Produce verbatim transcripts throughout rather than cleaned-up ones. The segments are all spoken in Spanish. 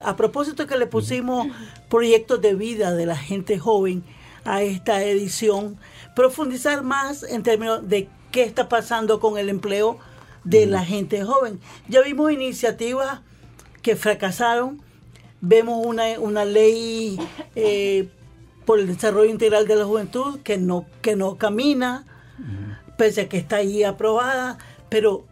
A propósito que le pusimos proyectos de vida de la gente joven a esta edición, profundizar más en términos de qué está pasando con el empleo de la gente joven. Ya vimos iniciativas que fracasaron, vemos una, una ley eh, por el desarrollo integral de la juventud que no, que no camina, uh-huh. pese a que está ahí aprobada, pero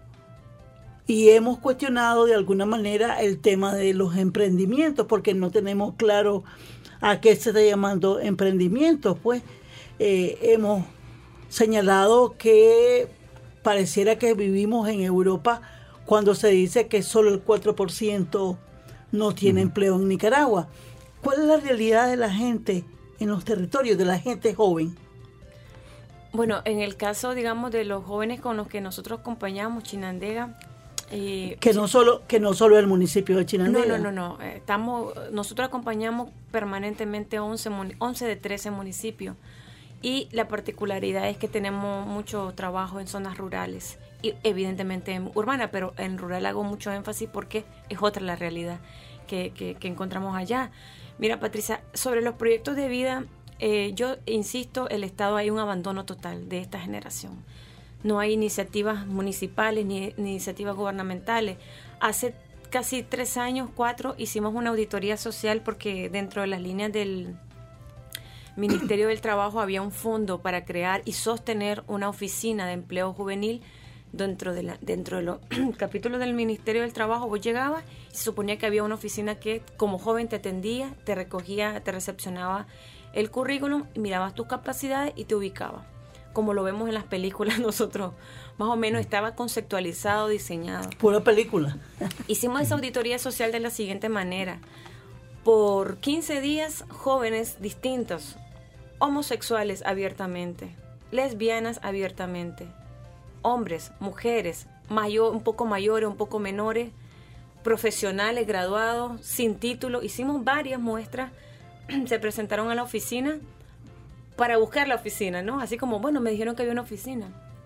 y hemos cuestionado de alguna manera el tema de los emprendimientos, porque no tenemos claro a qué se está llamando emprendimientos. Pues eh, hemos señalado que pareciera que vivimos en Europa cuando se dice que solo el cuatro por ciento no tiene uh-huh. empleo en Nicaragua. ¿Cuál es la realidad de la gente en los territorios, de la gente joven? Bueno, en el caso, digamos, de los jóvenes con los que nosotros acompañamos, Chinandega, Eh, que no solo que no solo el municipio de Chinandega. No, no, no, no. Estamos, nosotros acompañamos permanentemente once, once de trece municipios y la particularidad es que tenemos mucho trabajo en zonas rurales y evidentemente en urbana, pero en rural hago mucho énfasis porque es otra la realidad que, que, que encontramos allá. Mira, Patricia, sobre los proyectos de vida, eh, yo insisto, el Estado hay un abandono total de esta generación. No hay iniciativas municipales ni, ni iniciativas gubernamentales. Hace casi tres años, cuatro, hicimos una auditoría social porque dentro de las líneas del Ministerio del Trabajo había un fondo para crear y sostener una oficina de empleo juvenil dentro de la, dentro de los capítulos del Ministerio del Trabajo. Vos llegabas y se suponía que había una oficina que como joven te atendía, te recogía, te recepcionaba el currículum, mirabas tus capacidades y te ubicaba. Como lo vemos en las películas, nosotros más o menos estaba conceptualizado, diseñado. Pura película. Hicimos esa auditoría social de la siguiente manera. Por quince días, jóvenes distintos, homosexuales abiertamente, lesbianas abiertamente, hombres, mujeres, mayor, un poco mayores, un poco menores, profesionales, graduados, sin título. Hicimos varias muestras, se presentaron a la oficina para buscar la oficina, ¿no? Así como, bueno, me dijeron que había una oficina.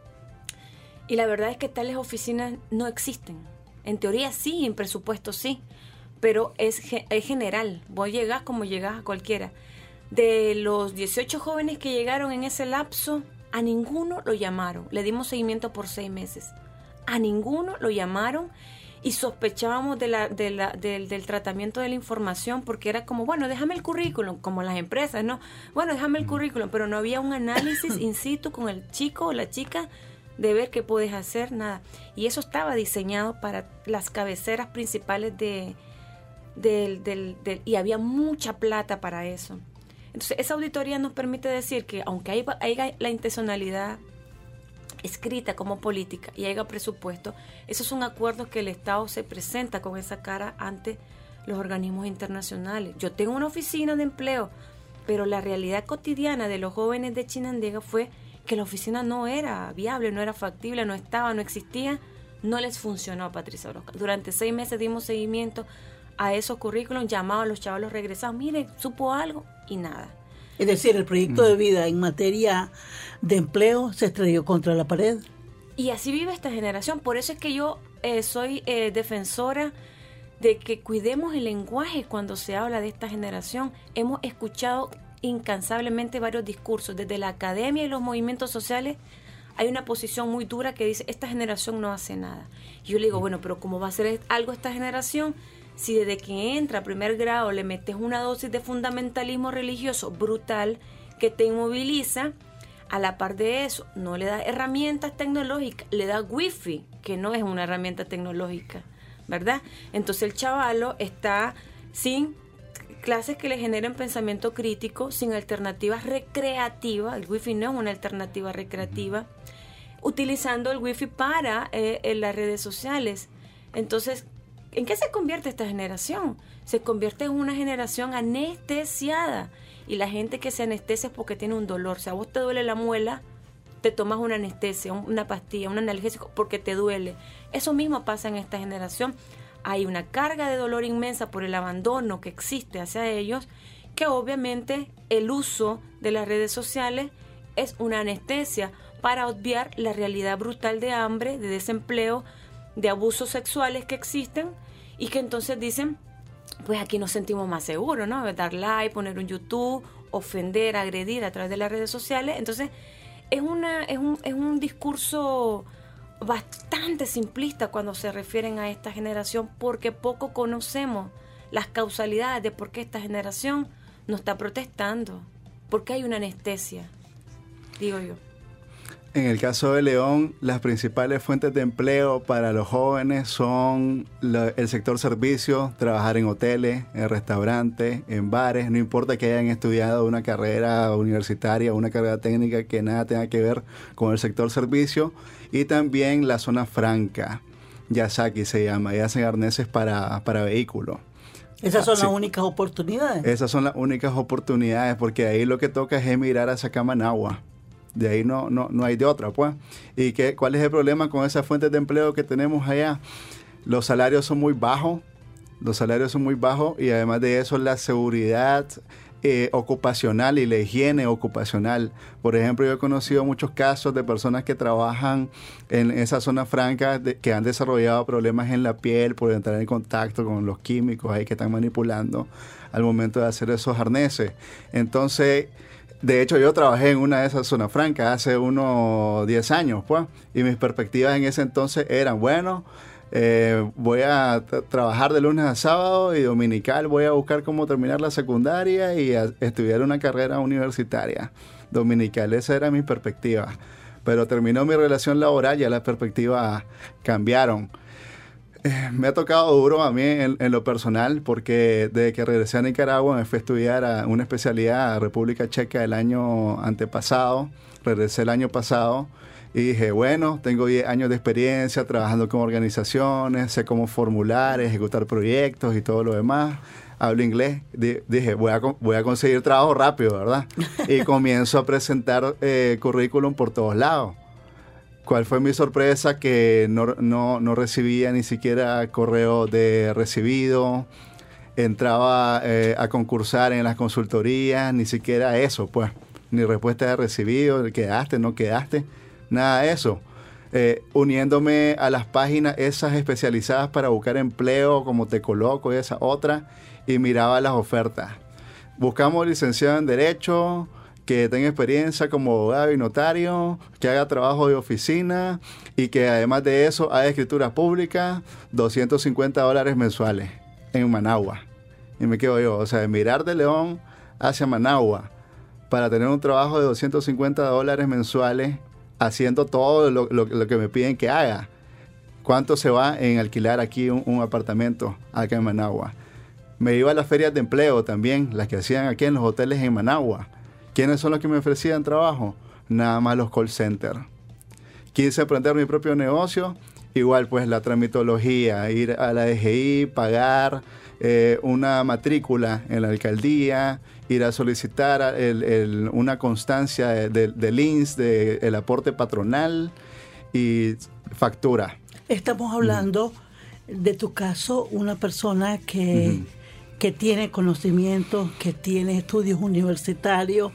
Y la verdad es que tales oficinas no existen. En teoría sí, en presupuesto sí, pero es, es general. Vos llegás como llegás a cualquiera. De los dieciocho jóvenes que llegaron en ese lapso, a ninguno lo llamaron. Le dimos seguimiento por seis meses. A ninguno lo llamaron y sospechábamos de la, de la, del, del tratamiento de la información porque era como, bueno, déjame el currículum, como las empresas, ¿no? Bueno, déjame el currículum, pero no había un análisis in situ con el chico o la chica de ver qué puedes hacer, nada. Y eso estaba diseñado para las cabeceras principales de, del, del, del, y había mucha plata para eso. Entonces, esa auditoría nos permite decir que aunque hay, hay la intencionalidad escrita como política y haya presupuesto, esos son acuerdos que el Estado se presenta con esa cara ante los organismos internacionales. Yo tengo una oficina de empleo, pero la realidad cotidiana de los jóvenes de Chinandega fue que la oficina no era viable, no era factible, no estaba, no existía, no les funcionó, Patricia Orozca. Durante seis meses dimos seguimiento a esos currículums, llamaban a los chavalos regresados, miren, supo algo y nada. Es decir, el proyecto de vida en materia de empleo se estrelló contra la pared. Y así vive esta generación. Por eso es que yo eh, soy eh, defensora de que cuidemos el lenguaje cuando se habla de esta generación. Hemos escuchado incansablemente varios discursos. Desde la academia y los movimientos sociales hay una posición muy dura que dice, esta generación no hace nada. Y yo le digo, bueno, pero ¿cómo va a hacer algo esta generación si desde que entra a primer grado le metes una dosis de fundamentalismo religioso brutal que te inmoviliza? A la par de eso, no le da herramientas tecnológicas, le da wifi, que no es una herramienta tecnológica, ¿verdad? Entonces el chavalo está sin clases que le generen pensamiento crítico, sin alternativas recreativas, el wifi no es una alternativa recreativa, utilizando el wifi para eh, en las redes sociales. Entonces, ¿en qué se convierte esta generación? Se convierte en una generación anestesiada. Y la gente que se anestesia es porque tiene un dolor. O sea, a vos te duele la muela, te tomas una anestesia, una pastilla, un analgésico porque te duele. Eso mismo pasa en esta generación. Hay una carga de dolor inmensa por el abandono que existe hacia ellos, que obviamente el uso de las redes sociales es una anestesia para obviar la realidad brutal de hambre, de desempleo, de abusos sexuales que existen y que entonces dicen, pues aquí nos sentimos más seguros, ¿no? Dar like, poner un YouTube, ofender, agredir a través de las redes sociales. Entonces, es, una, es, un, es un discurso bastante simplista cuando se refieren a esta generación, porque poco conocemos las causalidades de por qué esta generación nos está protestando, porque hay una anestesia, digo yo. En el caso de León, las principales fuentes de empleo para los jóvenes son la, el sector servicios, trabajar en hoteles, en restaurantes, en bares, no importa que hayan estudiado una carrera universitaria o una carrera técnica que nada tenga que ver con el sector servicio, y también la zona franca, Yasaki se llama, y hacen arneses para, para vehículos. Esas son sí. las únicas oportunidades. Esas son las únicas oportunidades, porque ahí lo que toca es emigrar hacia Camanagua. De ahí no, no, no hay de otra, pues. ¿Y qué, cuál es el problema con esas fuentes de empleo que tenemos allá? Los salarios son muy bajos, los salarios son muy bajos y además de eso la seguridad eh, ocupacional y la higiene ocupacional. Por ejemplo, yo he conocido muchos casos de personas que trabajan en esa zona franca de, que han desarrollado problemas en la piel por entrar en contacto con los químicos ahí que están manipulando al momento de hacer esos arneses. Entonces, de hecho, yo trabajé en una de esas zonas francas hace unos diez años, pues, y mis perspectivas en ese entonces eran, bueno, eh, voy a t- trabajar de lunes a sábado y dominical voy a buscar cómo terminar la secundaria y a estudiar una carrera universitaria. Dominical, esa era mi perspectiva. Pero terminó mi relación laboral, ya las perspectivas cambiaron. Eh, me ha tocado duro a mí en, en lo personal porque desde que regresé a Nicaragua me fui a estudiar a una especialidad a República Checa el año antepasado, regresé el año pasado y dije, bueno, tengo diez años de experiencia trabajando con organizaciones, sé cómo formular, ejecutar proyectos y todo lo demás, hablo inglés, D- dije, voy a, voy a conseguir trabajo rápido, ¿verdad? Y comienzo a presentar eh, currículum por todos lados. ¿Cuál fue mi sorpresa? Que no, no, no recibía ni siquiera correo de recibido, entraba eh, a concursar en las consultorías, ni siquiera eso, pues, ni respuesta de recibido, quedaste, no quedaste, nada de eso. Eh, uniéndome a las páginas esas especializadas para buscar empleo, como Te Coloco y esa otra, y miraba las ofertas. Buscamos licenciado en Derecho, que tenga experiencia como abogado y notario, que haga trabajo de oficina y que además de eso haga escritura pública, doscientos cincuenta dólares mensuales en Managua. Y me quedo yo, o sea, de mirar de León hacia Managua para tener un trabajo de doscientos cincuenta dólares mensuales haciendo todo lo, lo, lo que me piden que haga. ¿Cuánto se va en alquilar aquí un, un apartamento acá en Managua? Me iba a las ferias de empleo también, las que hacían aquí en los hoteles en Managua. ¿Quiénes son los que me ofrecían trabajo? Nada más los call centers. Quise emprender mi propio negocio, igual pues la tramitología, ir a la D G I, pagar eh, una matrícula en la alcaldía, ir a solicitar el, el, una constancia de, de, del I N S S, del de, aporte patronal y factura. Estamos hablando uh-huh. de tu caso, una persona que, uh-huh. que tiene conocimientos, que tiene estudios universitarios,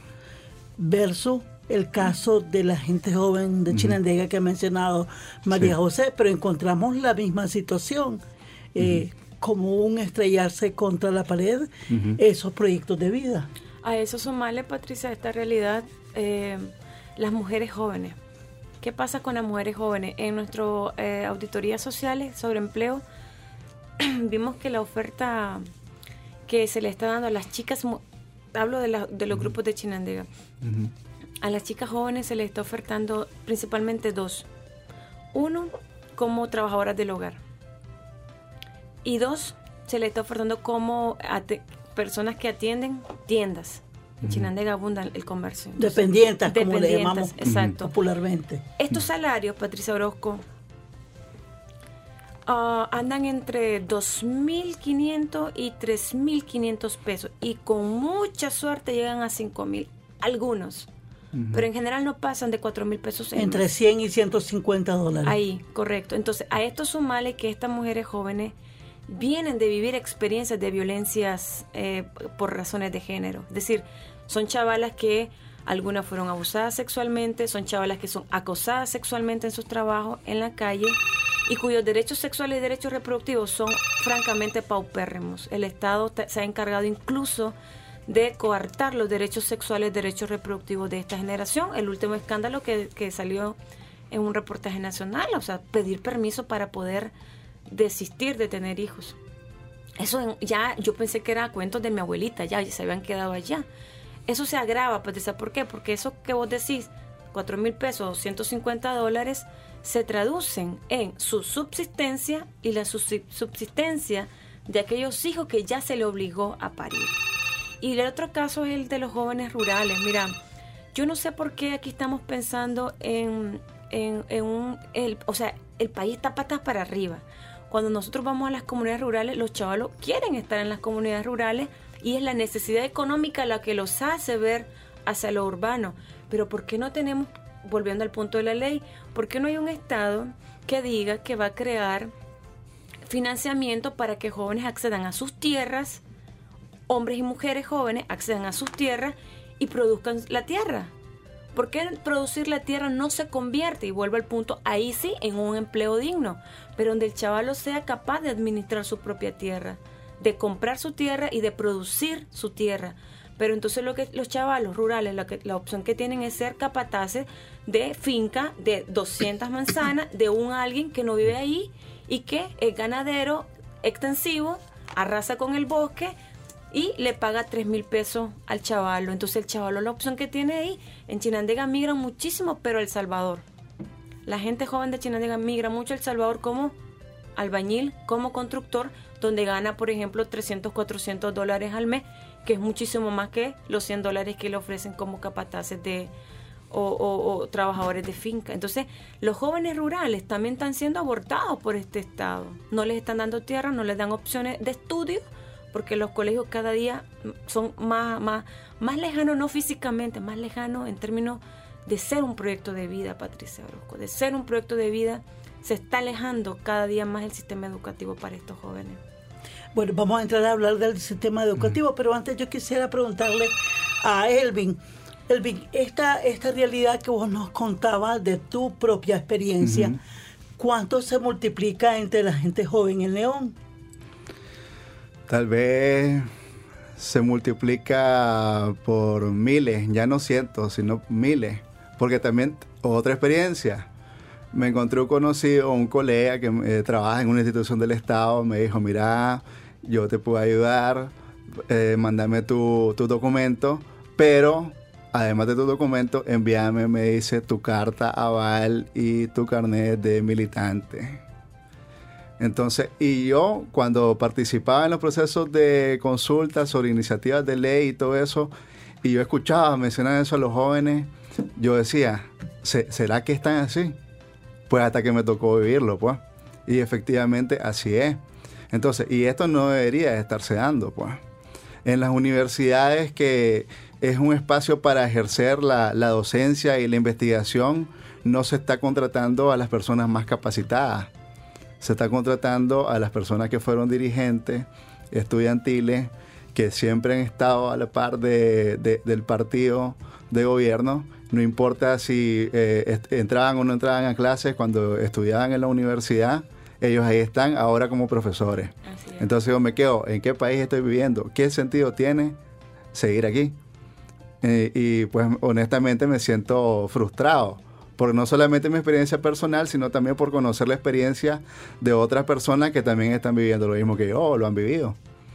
versus el caso de la gente joven de Chinandega uh-huh. que ha mencionado María sí. José, pero encontramos la misma situación, eh, uh-huh. como un estrellarse contra la pared, uh-huh. esos proyectos de vida. A eso sumarle, Patricia, esta realidad, eh, las mujeres jóvenes. ¿Qué pasa con las mujeres jóvenes? En nuestra eh, auditoría sociales sobre empleo, vimos que la oferta que se le está dando a las chicas, hablo de, la, de los grupos de Chinandega, uh-huh. a las chicas jóvenes se les está ofertando principalmente dos. Uno, como trabajadoras del hogar. Y dos, se les está ofertando como ate- personas que atienden tiendas. En uh-huh. Chinandega abunda el comercio. Entonces, dependientes, como le llamamos exacto. popularmente. Estos salarios, Patricia Orozco, Uh, andan entre dos mil quinientos y tres mil quinientos pesos y con mucha suerte llegan a cinco mil, algunos, uh-huh. pero en general no pasan de cuatro mil pesos en entre mes. cien y ciento cincuenta dólares. Ahí, correcto. Entonces, a esto sumale que estas mujeres jóvenes vienen de vivir experiencias de violencias eh, por razones de género. Es decir, son chavalas que algunas fueron abusadas sexualmente, son chavalas que son acosadas sexualmente en sus trabajos, en la calle, y cuyos derechos sexuales y derechos reproductivos son francamente paupérrimos. El Estado se ha encargado incluso de coartar los derechos sexuales y derechos reproductivos de esta generación. El último escándalo que, que salió en un reportaje nacional, o sea, pedir permiso para poder desistir de tener hijos. Eso ya, yo pensé que era cuentos de mi abuelita, ya se habían quedado allá. Eso se agrava, Patricia, ¿por qué? Porque eso que vos decís, cuatro mil pesos, ciento cincuenta dólares, se traducen en su subsistencia y la subsistencia de aquellos hijos que ya se le obligó a parir. Y el otro caso es el de los jóvenes rurales. Mira, yo no sé por qué aquí estamos pensando en, en, en un... El, o sea, el país está patas para arriba. Cuando nosotros vamos a las comunidades rurales, los chavalos quieren estar en las comunidades rurales y es la necesidad económica la que los hace ver hacia lo urbano. Pero ¿por qué no tenemos, volviendo al punto de la ley, por qué no hay un Estado que diga que va a crear financiamiento para que jóvenes accedan a sus tierras, hombres y mujeres jóvenes accedan a sus tierras y produzcan la tierra? ¿Por qué producir la tierra no se convierte, y vuelvo al punto, ahí sí, en un empleo digno, pero donde el chavalo sea capaz de administrar su propia tierra, de comprar su tierra y de producir su tierra? Pero entonces lo que los chavalos rurales, la, que, la opción que tienen es ser capataces de finca de doscientas manzanas de un alguien que no vive ahí y que es ganadero extensivo, arrasa con el bosque y le paga tres mil pesos al chavalo. Entonces el chavalo, la opción que tiene ahí, en Chinandega migran muchísimo, pero a El Salvador. La gente joven de Chinandega migra mucho a El Salvador como albañil, como constructor, donde gana, por ejemplo, trescientos, cuatrocientos dólares al mes, que es muchísimo más que los cien dólares que le ofrecen como capataces de, o, o, o trabajadores de finca. Entonces, los jóvenes rurales también están siendo abortados por este Estado. No les están dando tierra, no les dan opciones de estudio, porque los colegios cada día son más, más, más lejanos, no físicamente, más lejanos en términos de ser un proyecto de vida, Patricia Orozco, de ser un proyecto de vida. Se está alejando cada día más el sistema educativo para estos jóvenes. Bueno, vamos a entrar a hablar del sistema educativo, uh-huh. pero antes yo quisiera preguntarle a Elvin. Elvin, esta, esta realidad que vos nos contabas de tu propia experiencia, uh-huh. ¿cuánto se multiplica entre la gente joven en León? Tal vez se multiplica por miles, ya no cientos, sino miles. Porque también, otra experiencia, me encontré un conocido, un colega que eh, trabaja en una institución del Estado, me dijo, mira, yo te puedo ayudar, eh, mándame tu, tu documento, pero además de tu documento, envíame, me dice, tu carta aval y tu carnet de militante. Entonces, y yo cuando participaba en los procesos de consulta sobre iniciativas de ley y todo eso, y yo escuchaba mencionar eso a los jóvenes, yo decía, ¿será que están así? Pues hasta que me tocó vivirlo, pues. Y efectivamente así es. Entonces, y esto no debería estarse dando, pues. En las universidades, que es un espacio para ejercer la, la docencia y la investigación, no se está contratando a las personas más capacitadas. Se está contratando a las personas que fueron dirigentes estudiantiles, que siempre han estado a la par de, de, del partido de gobierno. No importa si eh, est- entraban o no entraban a clases, cuando estudiaban en la universidad, ellos ahí están ahora como profesores. Entonces yo me quedo, ¿en qué país estoy viviendo? ¿Qué sentido tiene seguir aquí? Eh, y pues honestamente me siento frustrado, porque no solamente mi experiencia personal, sino también por conocer la experiencia de otras personas que también están viviendo lo mismo que yo, o lo han vivido.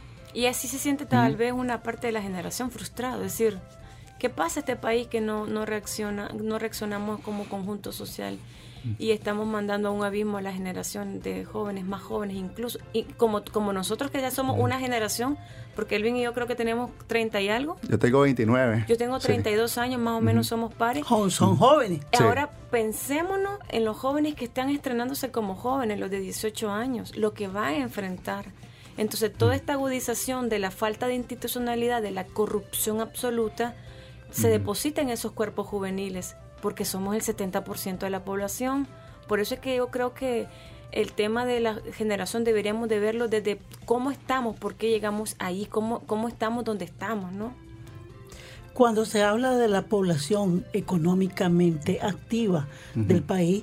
Y así se siente tal vez una parte de la generación frustrada, es decir, ¿qué pasa este país que no, no reacciona, no reaccionamos como conjunto social? Y estamos mandando a un abismo a la generación de jóvenes, más jóvenes incluso, y como, como nosotros que ya somos una generación, porque Elvin y yo creo que tenemos treinta y algo. Yo tengo veintinueve. Yo tengo treinta y dos sí. años, más o menos, uh-huh. somos pares. Son, son jóvenes. Ahora sí. Pensémonos en los jóvenes que están estrenándose como jóvenes, los de dieciocho años, lo que van a enfrentar. Entonces, toda esta agudización de la falta de institucionalidad, de la corrupción absoluta, se uh-huh. deposita en esos cuerpos juveniles, porque somos el setenta por ciento de la población. Por eso es que yo creo que el tema de la generación deberíamos de verlo desde cómo estamos, por qué llegamos ahí, cómo, cómo estamos donde estamos, ¿no? Cuando se habla de la población económicamente activa uh-huh. del país,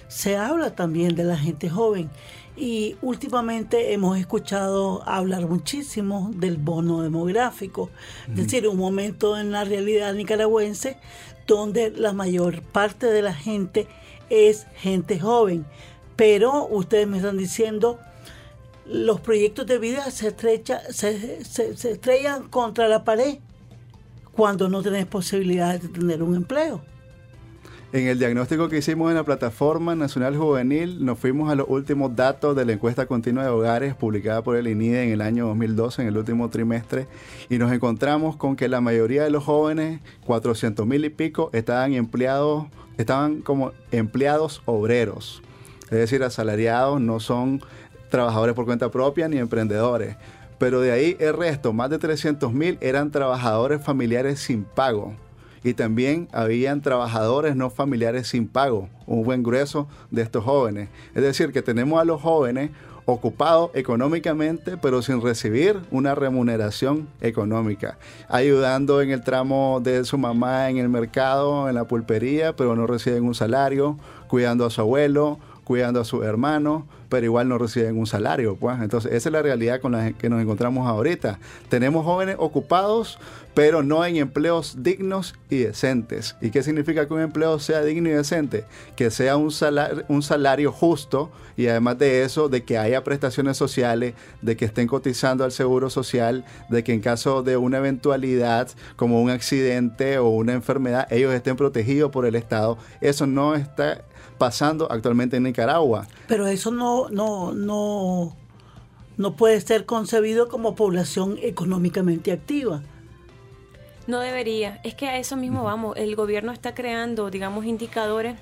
se habla también de la gente joven. Y últimamente hemos escuchado hablar muchísimo del bono demográfico, es uh-huh. decir, un momento en la realidad nicaragüense donde la mayor parte de la gente es gente joven. Pero ustedes me están diciendo, los proyectos de vida se, estrecha, se, se, se estrellan contra la pared cuando no tenés posibilidades de tener un empleo. En el diagnóstico que hicimos en la Plataforma Nacional Juvenil, nos fuimos a los últimos datos de la encuesta continua de hogares publicada por el I N I D E en el año dos mil doce, en el último trimestre, y nos encontramos con que la mayoría de los jóvenes, cuatrocientos mil y pico, estaban empleados, estaban como empleados obreros, es decir, asalariados, no son trabajadores por cuenta propia ni emprendedores. Pero de ahí el resto, más de trescientos mil, eran trabajadores familiares sin pago. Y también habían trabajadores no familiares sin pago, un buen grueso de estos jóvenes. Es decir, que tenemos a los jóvenes ocupados económicamente, pero sin recibir una remuneración económica, ayudando en el tramo de su mamá en el mercado, en la pulpería, pero no reciben un salario, cuidando a su abuelo, cuidando a sus hermanos, pero igual no reciben un salario, pues. Entonces, esa es la realidad con la que nos encontramos ahorita. Tenemos jóvenes ocupados, pero no en empleos dignos y decentes. ¿Y qué significa que un empleo sea digno y decente? Que sea un salario, un salario justo, y además de eso, de que haya prestaciones sociales, de que estén cotizando al seguro social, de que en caso de una eventualidad, como un accidente o una enfermedad, ellos estén protegidos por el Estado. Eso no está pasando actualmente en Nicaragua. Pero eso no, no, no, no puede ser concebido como población económicamente activa. No debería. Es que a eso mismo vamos. El gobierno está creando, digamos, indicadores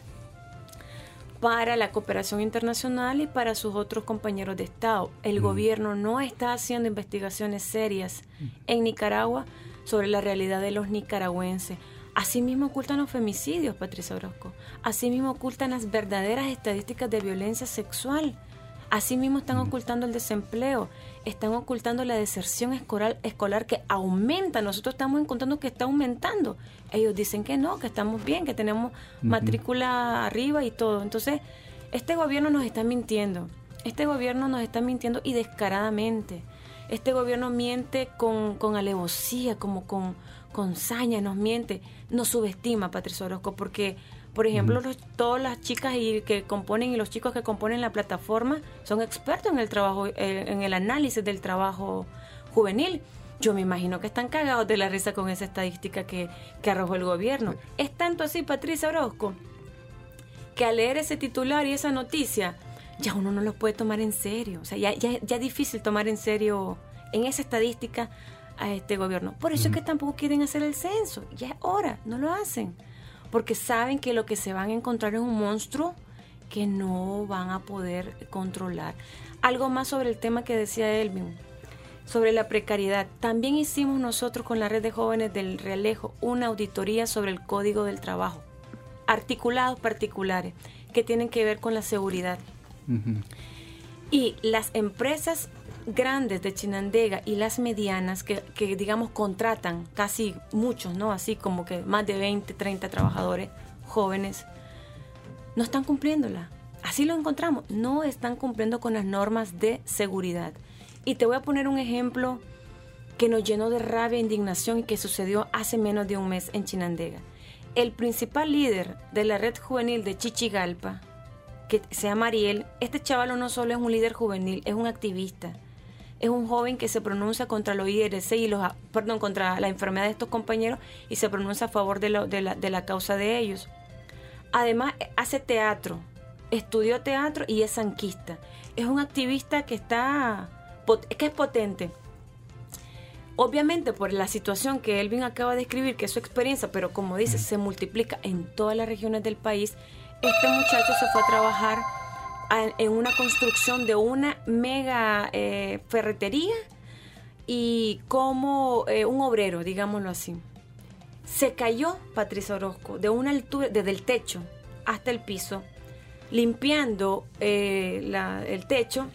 para la cooperación internacional y para sus otros compañeros de Estado. El mm. gobierno no está haciendo investigaciones serias en Nicaragua sobre la realidad de los nicaragüenses. Asimismo ocultan los femicidios, Patricia Orozco. Asimismo ocultan las verdaderas estadísticas de violencia sexual. Asimismo están ocultando el desempleo. Están ocultando la deserción escolar, escolar que aumenta. Nosotros estamos encontrando que está aumentando. Ellos dicen que no, que estamos bien, que tenemos uh-huh. matrícula arriba y todo. Entonces, este gobierno nos está mintiendo. Este gobierno nos está mintiendo y descaradamente. Este gobierno miente con, con alevosía, como con... con saña, nos miente, nos subestima, Patricia Orozco, porque, por ejemplo, los, todas las chicas y que componen y los chicos que componen la plataforma son expertos en el trabajo, eh, en el análisis del trabajo juvenil. Yo me imagino que están cagados de la risa con esa estadística que, que arrojó el gobierno. Es tanto así, Patricia Orozco, que al leer ese titular y esa noticia, ya uno no los puede tomar en serio. O sea, ya, ya, ya es difícil tomar en serio en esa estadística a este gobierno. Por eso es que tampoco quieren hacer el censo. Ya es hora, no lo hacen. Porque saben que lo que se van a encontrar es un monstruo que no van a poder controlar. Algo más sobre el tema que decía Elvin, sobre la precariedad. También hicimos nosotros con la red de jóvenes del Realejo una auditoría sobre el Código del Trabajo. Articulados particulares que tienen que ver con la seguridad. Uh-huh. Y las empresas grandes de Chinandega y las medianas que, que digamos contratan casi muchos, ¿no? Así como que más de veinte, treinta trabajadores jóvenes, no están cumpliéndola. Así lo encontramos, no están cumpliendo con las normas de seguridad. Y te voy a poner un ejemplo que nos llenó de rabia e indignación y que sucedió hace menos de un mes en Chinandega. El principal líder de la red juvenil de Chichigalpa, que se llama Ariel, este chaval no solo es un líder juvenil, es un activista. Es un joven que se pronuncia contra los I R C y los, perdón, contra la enfermedad de estos compañeros y se pronuncia a favor de, lo, de, la, de la causa de ellos. Además, hace teatro, estudió teatro y es sanquista. Es un activista que está, que es potente. Obviamente, por la situación que Elvin acaba de describir, que es su experiencia, pero como dice, se multiplica en todas las regiones del país, este muchacho se fue a trabajar en una construcción de una mega eh, ferretería y como eh, un obrero, digámoslo así. Se cayó, Patricia Orozco, de una altura, desde el techo hasta el piso, limpiando eh, la, el techo.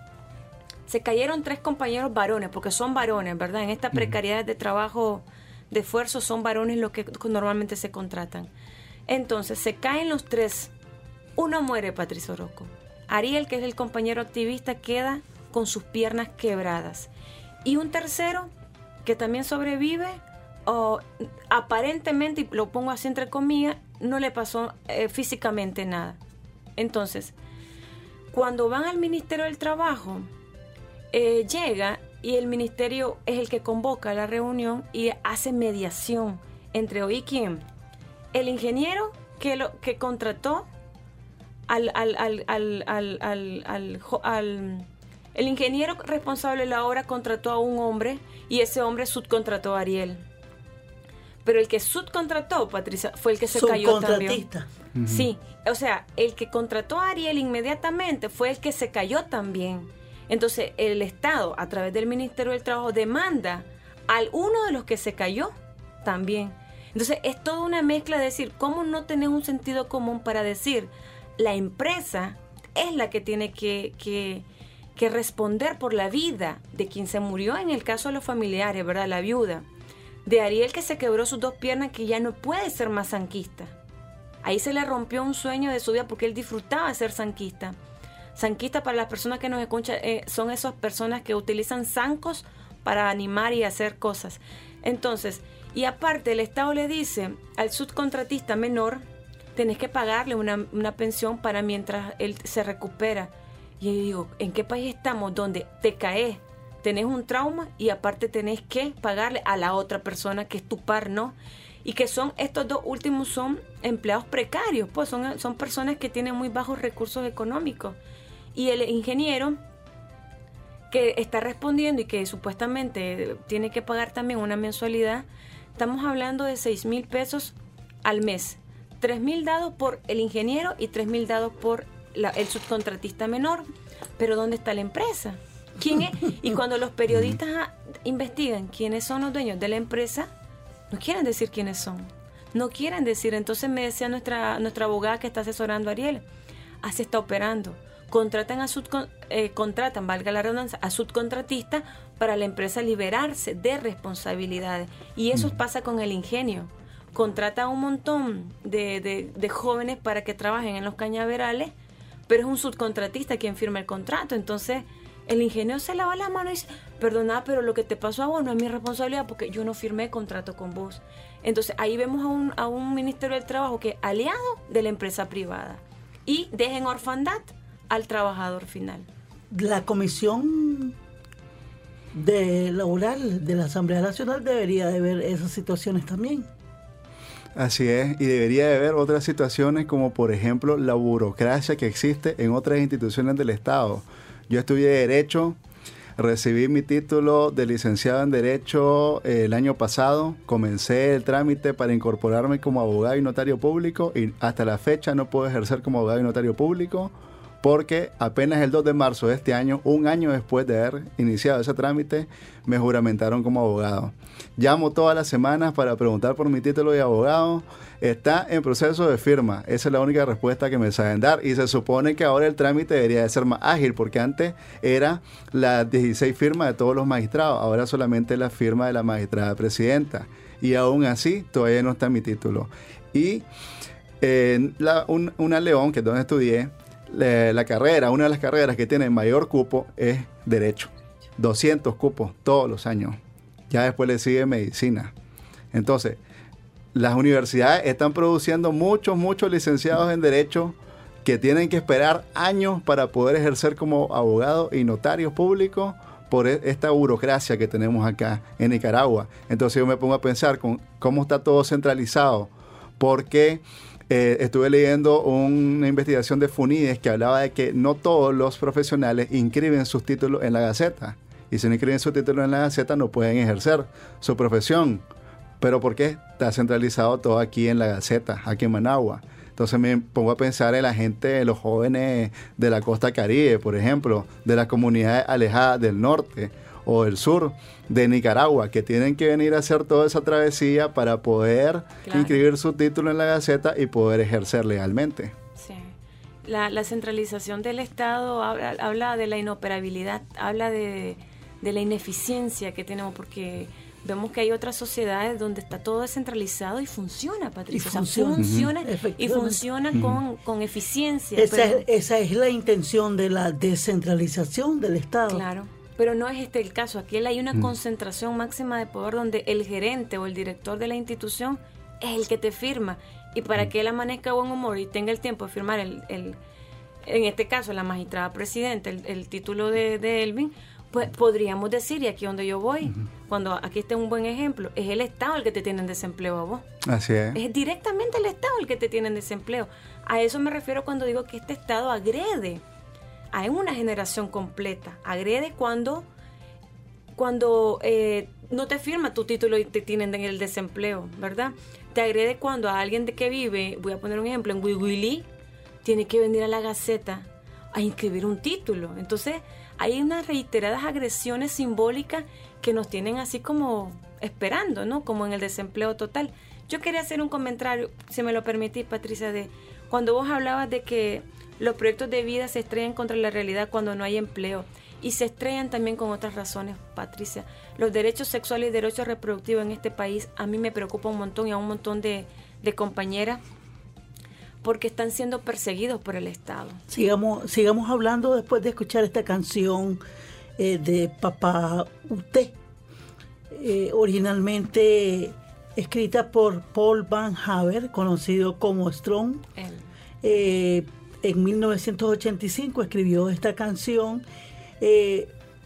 Se cayeron tres compañeros varones, porque son varones, ¿verdad? En esta precariedad de trabajo, de esfuerzo, son varones los que normalmente se contratan. Entonces, se caen los tres. Uno muere, Patricia Orozco. Ariel, que es el compañero activista, queda con sus piernas quebradas. Y un tercero, que también sobrevive, o aparentemente, y lo pongo así entre comillas, no le pasó eh, físicamente nada. Entonces, cuando van al Ministerio del Trabajo, eh, llega y el ministerio es el que convoca la reunión y hace mediación entre hoy y quién. El ingeniero que lo que contrató al, al, al, al, al, al, al, al el ingeniero responsable de la obra contrató a un hombre y ese hombre subcontrató a Ariel. Pero el que subcontrató, Patricia, fue el que se cayó también. Uh-huh. Sí, o sea, el que contrató a Ariel inmediatamente fue el que se cayó también. Entonces, el Estado, a través del Ministerio del Trabajo, demanda a uno de los que se cayó también. Entonces, es toda una mezcla de decir, ¿cómo no tenés un sentido común para decir, la empresa es la que tiene que, que, que responder por la vida de quien se murió, en el caso de los familiares, ¿verdad? La viuda. De Ariel, que se quebró sus dos piernas, que ya no puede ser más zanquista. Ahí se le rompió un sueño de su vida porque él disfrutaba de ser zanquista. Zanquista, para las personas que nos escuchan, eh, son esas personas que utilizan zancos para animar y hacer cosas. Entonces, y aparte el Estado le dice al subcontratista menor, tenés que pagarle una, una pensión para mientras él se recupera. Y yo digo, ¿en qué país estamos donde te caes, tenés un trauma y aparte tenés que pagarle a la otra persona que es tu par, ¿no? Y que son, estos dos últimos son empleados precarios, pues son, son personas que tienen muy bajos recursos económicos. Y el ingeniero que está respondiendo y que supuestamente tiene que pagar también una mensualidad, estamos hablando de seis mil pesos al mes. tres mil dados por el ingeniero y tres mil dados por la, el subcontratista menor. Pero ¿dónde está la empresa? ¿Quién es? Y cuando los periodistas investigan quiénes son los dueños de la empresa, no quieren decir quiénes son. No quieren decir. Entonces me decía nuestra, nuestra abogada que está asesorando a Ariel, así está operando. Contratan a subcon, eh, contratan, valga la redundancia, a subcontratistas para la empresa liberarse de responsabilidades. Y eso mm. pasa con el ingenio. Contrata a un montón de, de, de jóvenes para que trabajen en los cañaverales, pero es un subcontratista quien firma el contrato. Entonces el ingeniero se lava la mano y dice, perdona, pero lo que te pasó a vos no es mi responsabilidad porque yo no firmé contrato con vos. Entonces ahí vemos a un, a un Ministerio del Trabajo que es aliado de la empresa privada y deja en orfandad al trabajador final. La Comisión de Laboral de la Asamblea Nacional debería de ver esas situaciones también. Así es, y debería de haber otras situaciones como por ejemplo la burocracia que existe en otras instituciones del Estado. Yo estudié Derecho, recibí mi título de licenciado en Derecho el año pasado, comencé el trámite para incorporarme como abogado y notario público y hasta la fecha no puedo ejercer como abogado y notario público porque apenas el dos de marzo de este año, un año después de haber iniciado ese trámite, me juramentaron como abogado. Llamo todas las semanas para preguntar por mi título de abogado. Está en proceso de firma. Esa es la única respuesta que me saben dar. Y se supone que ahora el trámite debería de ser más ágil, porque antes era las dieciséis firmas de todos los magistrados. Ahora solamente la firma de la magistrada presidenta. Y aún así, todavía no está mi título. Y eh, la, un, una León, que es donde estudié, la, la carrera, una de las carreras que tiene mayor cupo es Derecho. doscientos cupos todos los años. Ya después le sigue Medicina. Entonces, las universidades están produciendo muchos, muchos licenciados en Derecho que tienen que esperar años para poder ejercer como abogados y notarios públicos por esta burocracia que tenemos acá en Nicaragua. Entonces yo me pongo a pensar con cómo está todo centralizado, porque eh, estuve leyendo una investigación de FUNIDES que hablaba de que no todos los profesionales inscriben sus títulos en la Gaceta. Y si no inscriben sus títulos en la Gaceta no pueden ejercer su profesión. ¿Pero por qué? Está centralizado todo aquí en la Gaceta, aquí en Managua. Entonces me pongo a pensar en la gente, los jóvenes de la costa caribe, por ejemplo, de las comunidades alejadas del norte o del sur de Nicaragua, que tienen que venir a hacer toda esa travesía para poder claro. inscribir su título en la Gaceta y poder ejercer legalmente. Sí. La, la centralización del Estado habla, habla de la inoperabilidad, habla de, de la ineficiencia que tenemos, porque vemos que hay otras sociedades donde está todo descentralizado y funciona, Patricia. Y funciona. O sea, funciona Uh-huh. y funciona uh-huh. con, con eficiencia. Esa, pero, es, esa es la intención de la descentralización del Estado. Claro, pero no es este el caso. Aquí hay una uh-huh. concentración máxima de poder donde el gerente o el director de la institución es el que te firma. Y para uh-huh. que él amanezca buen humor y tenga el tiempo de firmar, el, el en este caso, la magistrada presidenta, el, el título de, de Elvin, pues podríamos decir, y aquí donde yo voy, uh-huh. cuando aquí está un buen ejemplo, es el Estado el que te tiene en desempleo a vos. Así es. Es directamente el Estado el que te tiene en desempleo. A eso me refiero cuando digo que este Estado agrede a una generación completa. Agrede cuando, cuando eh, no te firma tu título y te tienen en el desempleo, ¿verdad? Te agrede cuando a alguien de que vive, voy a poner un ejemplo, en Huihuilí, tiene que venir a la Gaceta a inscribir un título. Entonces, hay unas reiteradas agresiones simbólicas que nos tienen así como esperando, ¿no? Como en el desempleo total. Yo quería hacer un comentario, si me lo permitís, Patricia, de cuando vos hablabas de que los proyectos de vida se estrellan contra la realidad cuando no hay empleo y se estrellan también con otras razones, Patricia. Los derechos sexuales y derechos reproductivos en este país a mí me preocupa un montón y a un montón de, de compañeras porque están siendo perseguidos por el Estado. Sigamos, sigamos hablando después de escuchar esta canción eh, de Papá Usted, eh, originalmente escrita por Paul Van Haver, conocido como Strong. Eh, en mil novecientos ochenta y cinco escribió esta canción. Eh,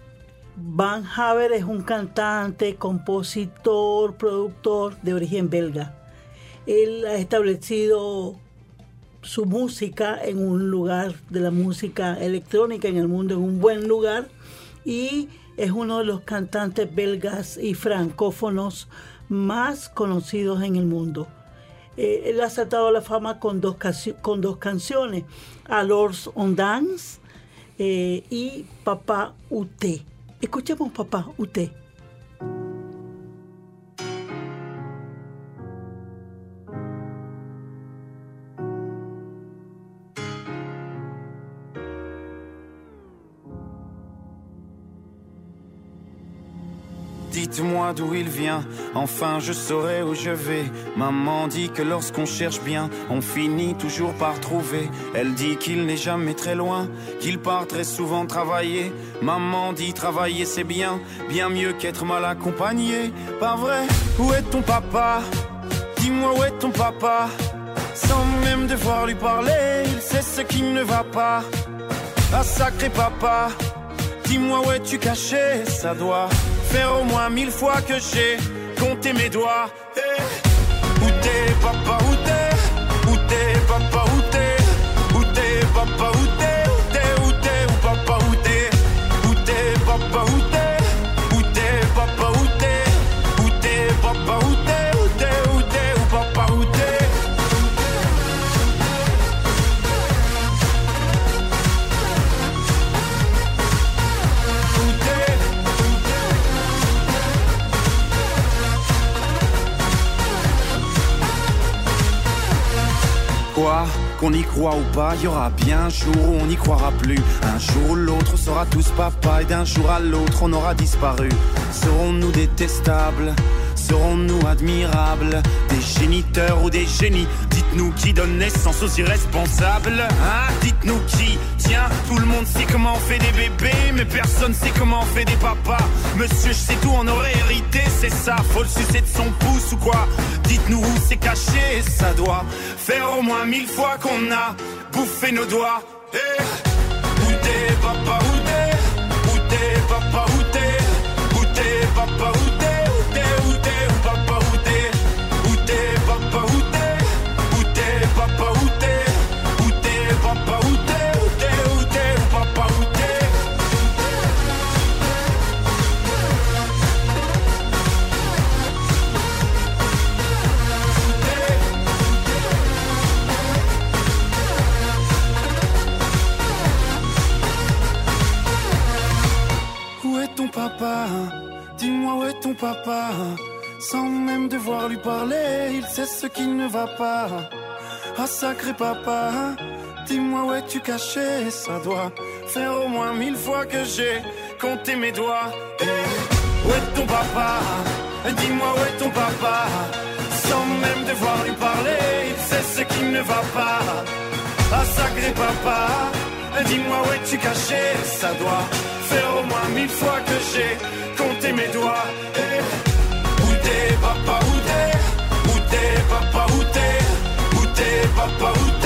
Van Haver es un cantante, compositor, productor de origen belga. Él ha establecido su música en un lugar de la música electrónica en el mundo, en un buen lugar, y es uno de los cantantes belgas y francófonos más conocidos en el mundo. Eh, él ha saltado a la fama con dos, con dos canciones, Alors on danse eh, y Papá Usted. Escuchemos Papá Usted. Dites-moi d'où il vient, enfin je saurai où je vais. Maman dit que lorsqu'on cherche bien, on finit toujours par trouver. Elle dit qu'il n'est jamais très loin, qu'il part très souvent travailler. Maman dit travailler c'est bien, bien mieux qu'être mal accompagné. Pas vrai? Où est ton papa? Dis-moi où est ton papa? Sans même devoir lui parler, il sait ce qui ne va pas. Ah sacré papa, dis-moi où es-tu caché? Ça doit faire au moins mille fois que j'ai compté mes doigts. Hey. Où t'es papa, où t'es? Où t'es papa, où t'es? Où t'es papa, où t'es? Où t'es, où t'es, où papa, où t'es? Où t'es papa, où t'es? Où t'es papa, où t'es? Où t'es papa, où t'es? Où t'es, où t'es, où papa, où t'es? Quoi, qu'on y croit ou pas, y aura bien un jour où on n'y croira plus. Un jour ou l'autre on sera tous papa et d'un jour à l'autre on aura disparu. Serons-nous détestables? Serons-nous admirables? Des géniteurs ou des génies? Dites-nous qui donne naissance aux irresponsables. Hein? Dites-nous qui? Tiens, tout le monde sait comment on fait des bébés, mais personne sait comment on fait des papas. Monsieur, je sais tout, on aurait hérité, c'est ça. Faut le sucer de son pouce ou quoi? Dites-nous où c'est caché, ça doit faire au moins mille fois qu'on a bouffé nos doigts. Hey. Où t'es papa, où t'es? Où t'es papa, où t'es? Où t'es papa, où t'es? Où t'es, où papa, où t'es? Où t'es papa, où t'es? Où t'es papa, où t'es? Où t'es papa, où t'es? Où t'es, où t'es, où papa, où t'es? Où est ton papa? Dis-moi où est ton papa? Sans même devoir lui parler, il sait ce qui ne va pas. Ah sacré papa, dis-moi où es-tu caché? Ça doit faire au moins mille fois que j'ai compté mes doigts. Hey. Où est ton papa? Dis-moi où est ton papa, sans même devoir lui parler, il sait ce qui ne va pas. Ah sacré papa, dis-moi où es-tu caché, ça doit faire au moins mille fois que j'ai compté mes doigts. Eh, où t'es papa, où t'es, où t'es papa, où t'es, où t'es papa, où t'es.